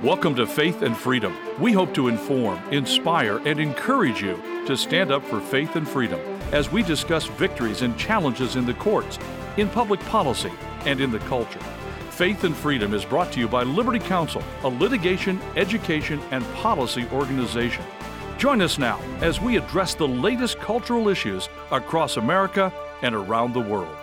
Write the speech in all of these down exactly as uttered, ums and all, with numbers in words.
Welcome to Faith and Freedom. We hope to inform, inspire, and encourage you to stand up for faith and freedom as we discuss victories and challenges in the courts, in public policy, and in the culture. Faith and Freedom is brought to you by Liberty Counsel, a litigation, education, and policy organization. Join us now as we address the latest cultural issues across America and around the world.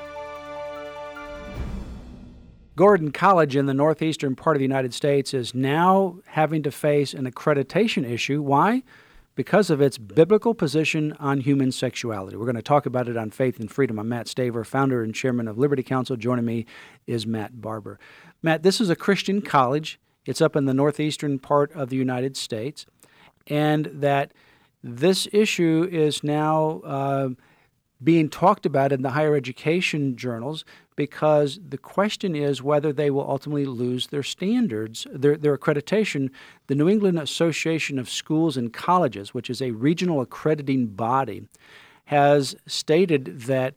Gordon College in the northeastern part of the United States is now having to face an accreditation issue. Why? Because of its biblical position on human sexuality. We're going to talk about it on Faith and Freedom. I'm Matt Staver, founder and chairman of Liberty Counsel. Joining me is Matt Barber. Matt, this is a Christian college. It's up in the northeastern part of the United States, and that this issue is now uh, being talked about in the higher education journals because the question is whether they will ultimately lose their standards, their, their accreditation. The New England Association of Schools and Colleges, which is a regional accrediting body, has stated that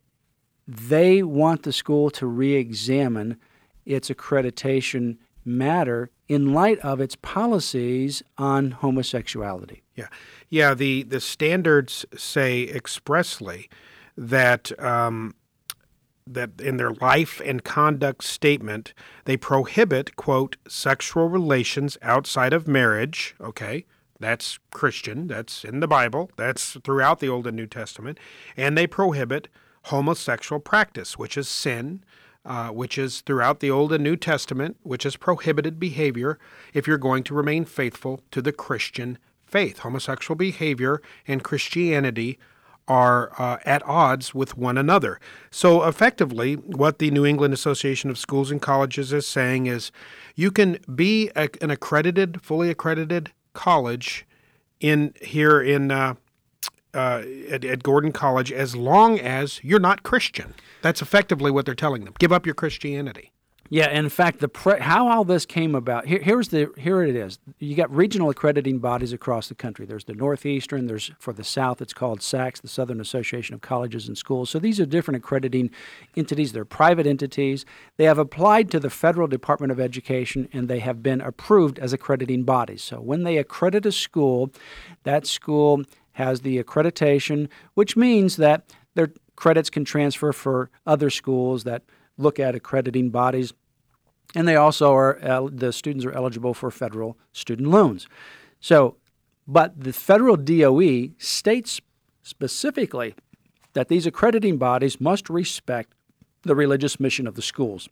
they want the school to re-examine its accreditation matter in light of its policies on homosexuality. Yeah, yeah. The, the standards say expressly that um, that in their life and conduct statement, they prohibit, quote, sexual relations outside of marriage. Okay, that's Christian. That's in the Bible. That's throughout the Old and New Testament. And they prohibit homosexual practice, which is sin, uh, which is throughout the Old and New Testament, which is prohibited behavior if you're going to remain faithful to the Christian faith. Homosexual behavior and Christianity are uh, at odds with one another. So effectively, what the New England Association of Schools and Colleges is saying is you can be a, an accredited, fully accredited college in here in uh, uh, at, at Gordon College as long as you're not Christian. That's effectively what they're telling them. Give up your Christianity. Yeah, and in fact, the pre- how all this came about, here, here's the here it is. You got regional accrediting bodies across the country. There's the Northeastern, there's for the South, it's called S A C S, the Southern Association of Colleges and Schools. So these are different accrediting entities. They're private entities. They have applied to the Federal Department of Education, and they have been approved as accrediting bodies. So when they accredit a school, that school has the accreditation, which means that their credits can transfer for other schools that look at accrediting bodies. And they also are, the students are eligible for federal student loans. So, but the federal D O E states specifically that these accrediting bodies must respect the religious mission of the schools.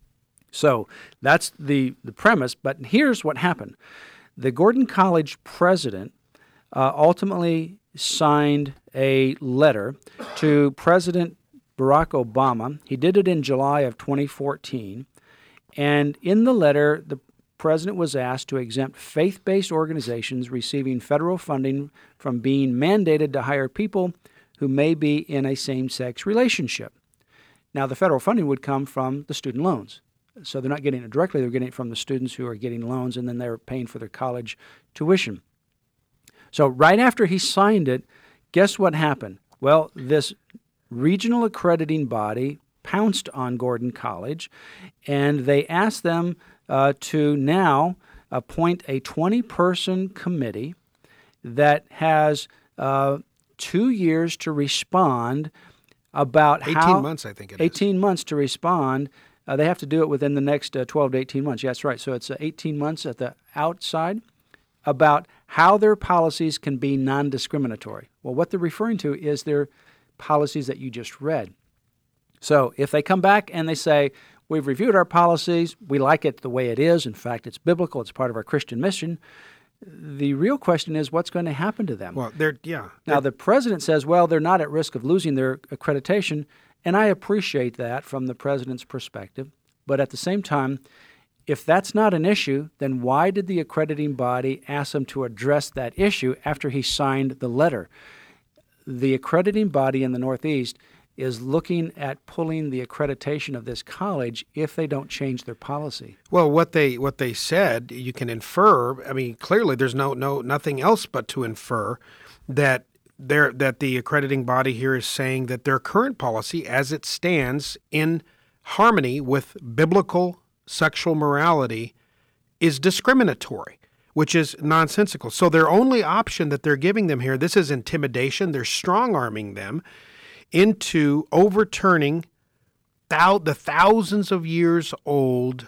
So that's the, the premise, but here's what happened. The Gordon College president uh, ultimately signed a letter to President Barack Obama. He did it in July of twenty fourteen. And in the letter, the president was asked to exempt faith-based organizations receiving federal funding from being mandated to hire people who may be in a same-sex relationship. Now, the federal funding would come from the student loans. So they're not getting it directly, they're getting it from the students who are getting loans, and then they're paying for their college tuition. So right after he signed it, guess what happened? Well, this regional accrediting body pounced on Gordon College, and they asked them uh, to now appoint a twenty-person committee that has uh, two years to respond about eighteen how... eighteen months, I think it is. eighteen months to respond. Uh, they have to do it within the next uh, twelve to eighteen months. Yeah, that's right. So it's uh, eighteen months at the outside about how their policies can be non-discriminatory. Well, what they're referring to is their policies that you just read. So if they come back and they say, we've reviewed our policies, we like it the way it is, in fact, it's biblical, it's part of our Christian mission, the real question is what's going to happen to them? Well, they're, yeah. They're, now, the president says, well, they're not at risk of losing their accreditation, and I appreciate that from the president's perspective, but at the same time, if that's not an issue, then why did the accrediting body ask them to address that issue after he signed the letter? The accrediting body in the Northeast is looking at pulling the accreditation of this college if they don't change their policy. Well, what they what they said, you can infer. I mean, clearly, there's no no nothing else but to infer that there that the accrediting body here is saying that their current policy, as it stands in harmony with biblical sexual morality, is discriminatory, which is nonsensical. So their only option that they're giving them here, this is intimidation. They're strong-arming them into overturning thou- the thousands of years old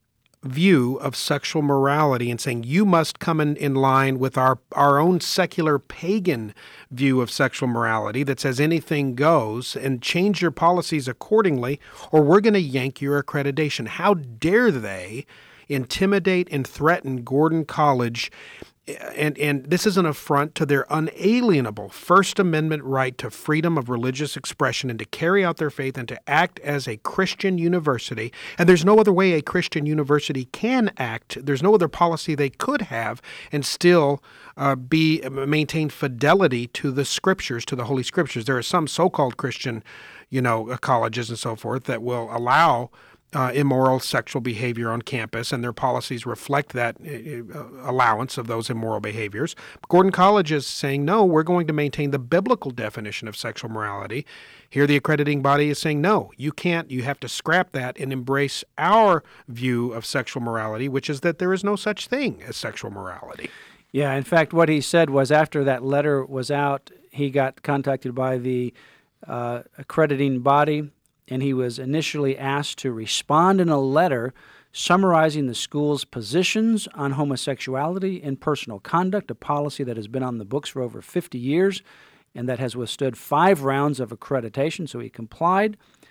view of sexual morality and saying you must come in, in line with our, our own secular pagan view of sexual morality that says anything goes, and change your policies accordingly or we're going to yank your accreditation. How dare they intimidate and threaten Gordon College? And, and this is an affront to their unalienable First Amendment right to freedom of religious expression and to carry out their faith and to act as a Christian university. And there's no other way a Christian university can act. There's no other policy they could have and still uh, be maintain fidelity to the Scriptures, to the Holy Scriptures. There are some so-called Christian, you know, colleges and so forth that will allow Uh, immoral sexual behavior on campus, and their policies reflect that uh, allowance of those immoral behaviors. But Gordon College is saying, no, we're going to maintain the biblical definition of sexual morality. Here the accrediting body is saying, no, you can't. You have to scrap that and embrace our view of sexual morality, which is that there is no such thing as sexual morality. Yeah, in fact, what he said was after that letter was out, he got contacted by the uh, accrediting body, and he was initially asked to respond in a letter summarizing the school's positions on homosexuality and personal conduct, a policy that has been on the books for over fifty years and that has withstood five rounds of accreditation. So he complied,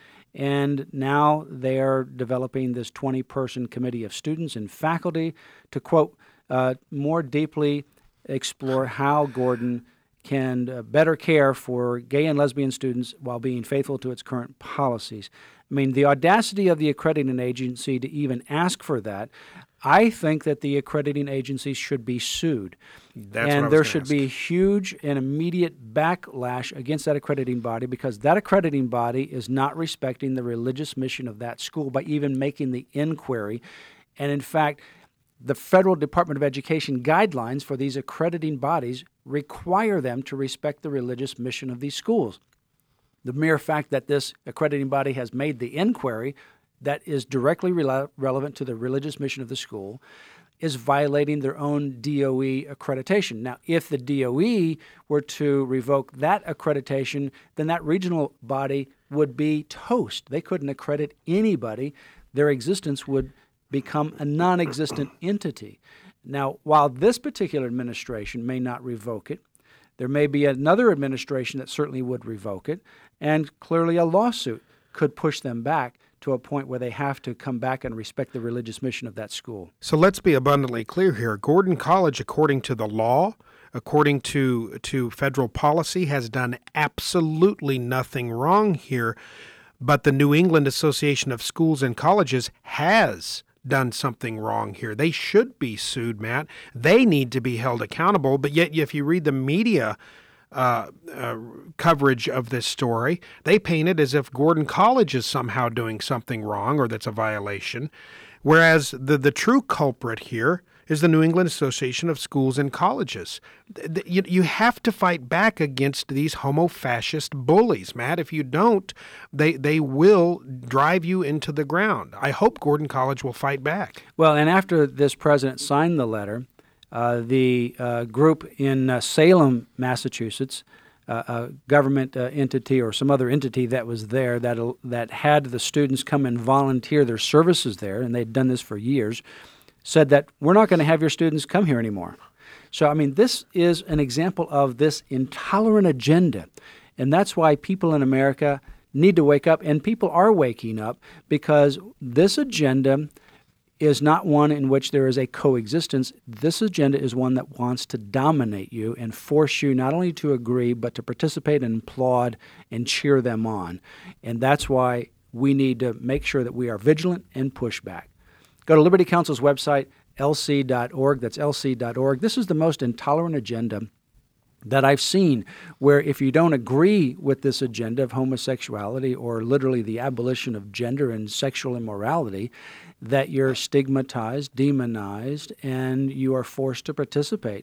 and now they are developing this twenty-person committee of students and faculty to, quote, uh, more deeply explore how Gordon can uh, better care for gay and lesbian students while being faithful to its current policies. I mean, the audacity of the accrediting agency to even ask for that, I think that the accrediting agency should be sued. That's and what I was there gonna should ask. be huge and immediate backlash against that accrediting body, because that accrediting body is not respecting the religious mission of that school by even making the inquiry. And in fact, the Federal Department of Education guidelines for these accrediting bodies require them to respect the religious mission of these schools. The mere fact that this accrediting body has made the inquiry that is directly rele- relevant to the religious mission of the school is violating their own D O E accreditation. Now, if the D O E were to revoke that accreditation, then that regional body would be toast. They couldn't accredit anybody. Their existence would become a non-existent entity. Now, while this particular administration may not revoke it, there may be another administration that certainly would revoke it, and clearly a lawsuit could push them back to a point where they have to come back and respect the religious mission of that school. So let's be abundantly clear here. Gordon College, according to the law, according to, to federal policy, has done absolutely nothing wrong here, but the New England Association of Schools and Colleges has done something wrong here. They should be sued, Matt. They need to be held accountable. But yet, if you read the media uh, uh, coverage of this story, they paint it as if Gordon College is somehow doing something wrong or that's a violation, whereas the, the true culprit here is the New England Association of Schools and Colleges. You, you have to fight back against these homo-fascist bullies, Matt. If you don't, they they will drive you into the ground. I hope Gordon College will fight back. Well, and after this president signed the letter, uh, the uh, group in uh, Salem, Massachusetts, uh, a government uh, entity or some other entity that was there that that had the students come and volunteer their services there, and they'd done this for years, said that we're not going to have your students come here anymore. So, I mean, this is an example of this intolerant agenda. And that's why people in America need to wake up, and people are waking up, because this agenda is not one in which there is a coexistence. This agenda is one that wants to dominate you and force you not only to agree, but to participate and applaud and cheer them on. And that's why we need to make sure that we are vigilant and push back. Go to Liberty Counsel's website, L C dot org. That's L C dot org. This is the most intolerant agenda that I've seen, where if you don't agree with this agenda of homosexuality or literally the abolition of gender and sexual immorality, that you're stigmatized, demonized, and you are forced to participate.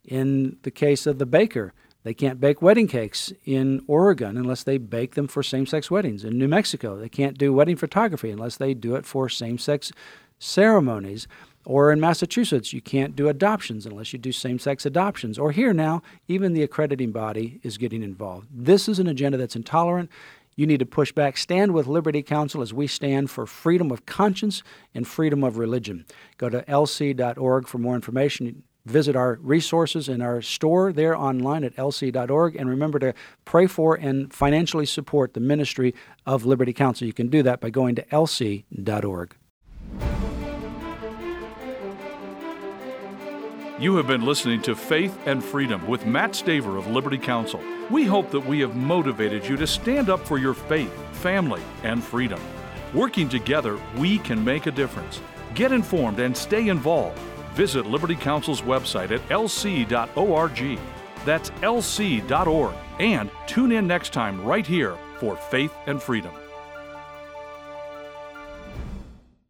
In the case of the baker, they can't bake wedding cakes in Oregon unless they bake them for same-sex weddings. In New Mexico, they can't do wedding photography unless they do it for same-sex ceremonies. Or in Massachusetts, you can't do adoptions unless you do same-sex adoptions. Or here now, even the accrediting body is getting involved. This is an agenda that's intolerant. You need to push back. Stand with Liberty Counsel as we stand for freedom of conscience and freedom of religion. Go to L C dot org for more information. Visit our resources in our store there online at L C dot org. And remember to pray for and financially support the ministry of Liberty Counsel. You can do that by going to L C dot org. You have been listening to Faith and Freedom with Matt Staver of Liberty Counsel. We hope that we have motivated you to stand up for your faith, family, and freedom. Working together, we can make a difference. Get informed and stay involved. Visit Liberty Counsel's website at L C dot org. That's L C dot org. And tune in next time right here for Faith and Freedom.